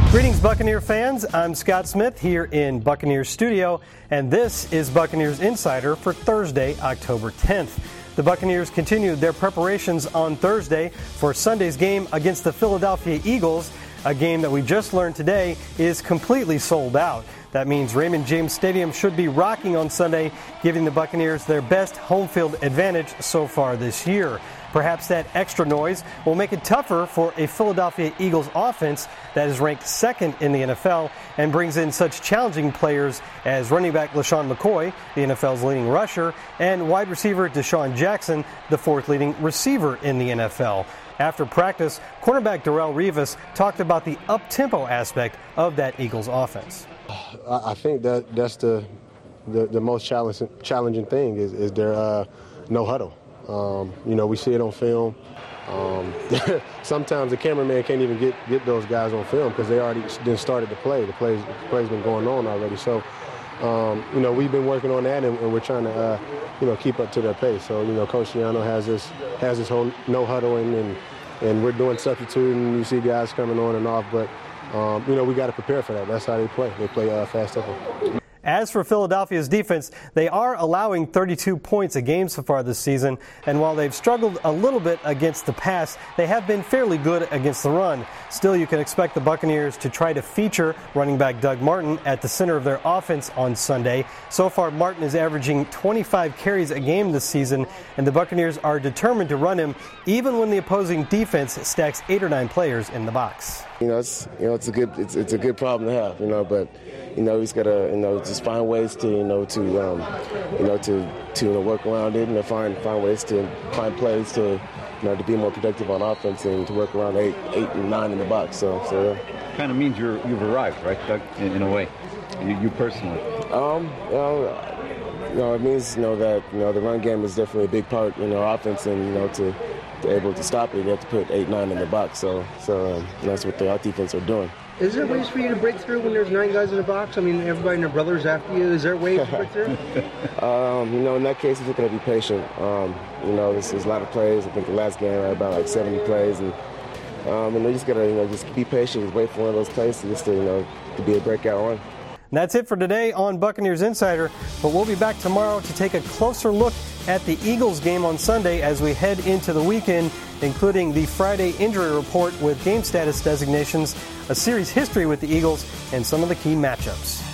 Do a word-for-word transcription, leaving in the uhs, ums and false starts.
Greetings, Buccaneer fans. I'm Scott Smith here in Buccaneers Studio, and this is Buccaneers Insider for Thursday, October tenth. The Buccaneers continued their preparations on Thursday for Sunday's game against the Philadelphia Eagles, a game that we just learned today is completely sold out. That means Raymond James Stadium should be rocking on Sunday, giving the Buccaneers their best home field advantage so far this year. Perhaps that extra noise will make it tougher for a Philadelphia Eagles offense that is ranked second in the N F L and brings in such challenging players as running back LaShawn McCoy, the N F L's leading rusher, and wide receiver Deshaun Jackson, the fourth leading receiver in the N F L. After practice, cornerback Darrelle Revis talked about the up-tempo aspect of that Eagles offense. I think that that's the the, the most challenging challenging thing is, is their uh, no huddle. Um, you know, we see it on film. Um, sometimes the cameraman can't even get, get those guys on film because they already then started to play. The play's, the play's been going on already. So, um, you know, we've been working on that, and, and we're trying to, uh, you know, keep up to their pace. So, you know, Coach Schiano has this has this whole no huddling, and and we're doing substituting. You see guys coming on and off, but um, you know, we got to prepare for that. That's how they play. They play uh, fast tempo. As for Philadelphia's defense, they are allowing thirty-two points a game so far this season, and while they've struggled a little bit against the pass, they have been fairly good against the run. Still, you can expect the Buccaneers to try to feature running back Doug Martin at the center of their offense on Sunday. So far, Martin is averaging twenty-five carries a game this season, and the Buccaneers are determined to run him even when the opposing defense stacks eight or nine players in the box. You know, it's you know it's a good it's it's a good problem to have. You know, but you know he's got to you know just find ways to you know to um, you know to to you know, work around it and to find find ways to find plays to you know to be more productive on offense and to work around eight eight and nine in the box. So so kind of means you're you've arrived, right, Doug? In, in a way, you, you personally. Um, you know, you know, it means you know that you know the run game is definitely a big part in our offense, and you know to. To able to stop it, you have to put eight, nine in the box. So, so um, that's what the our defense are doing. Is there ways for you to break through when there's nine guys in the box? I mean, everybody and their brothers after you. Is there ways to break through? um, you know, in that case, you're just going to be patient. Um, you know, there's, there's a lot of plays. I think the last game I had about like seventy plays, and um, and you just got to you know just be patient, just wait for one of those plays to just to, you know to be a breakout run. That's it for today on Buccaneers Insider, but we'll be back tomorrow to take a closer look at the Eagles game on Sunday as we head into the weekend, including the Friday injury report with game status designations, a series history with the Eagles, and some of the key matchups.